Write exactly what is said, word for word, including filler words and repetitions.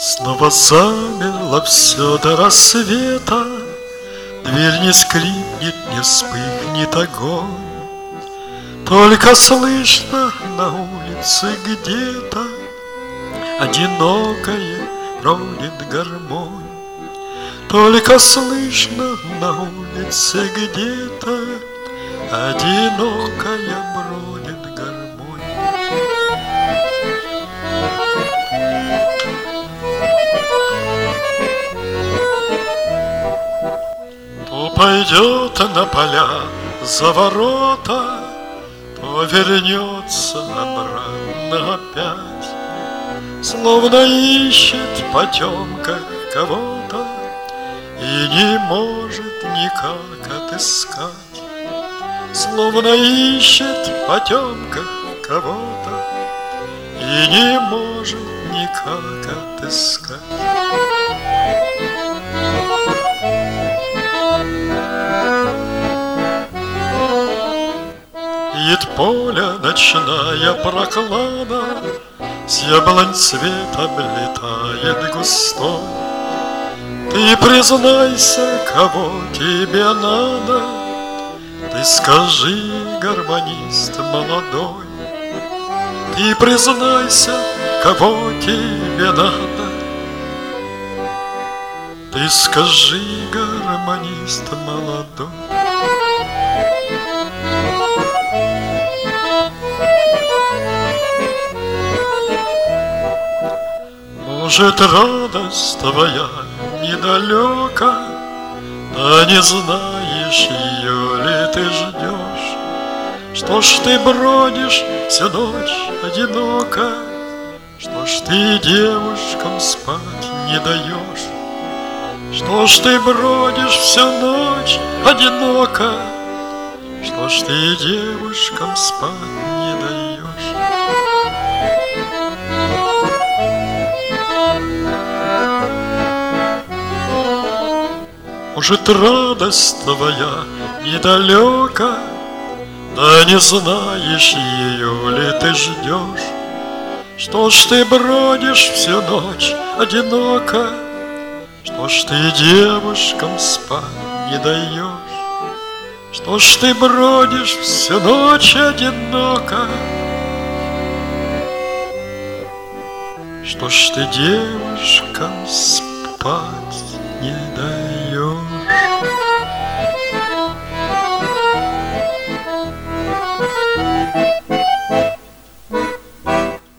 Снова замерло все до рассвета, дверь не скрипнет, не вспыхнет огонь. Только слышно на улице где-то одинокая бродит гармонь. Только слышно на улице где-то одинокая бродит гармонь. То пойдет на поля за ворота, то вернется обратно опять, словно ищет в потемках кого-то и не может никак отыскать. Словно ищет в потемках кого-то и не может никак отыскать. Вид поля ночная проклада, с яблонь цвет облетает густой. Ты признайся, кого тебе надо, ты скажи, гармонист молодой. Ты признайся, кого тебе надо, ты скажи, гармонист молодой. Может, радость твоя недалека, а не знаешь, ее ли ты ждешь? Что ж ты бродишь всю ночь одиноко? Что ж ты девушкам спать не даешь? Что ж ты бродишь всю ночь одиноко? Что ж ты девушкам спать не даешь? Может, радость твоя недалека, да не знаешь, ее ли ты ждешь? Что ж ты бродишь всю ночь одиноко? Что ж ты девушкам спать не даешь? Что ж ты бродишь всю ночь одиноко? Что ж ты девушкам спать не даешь?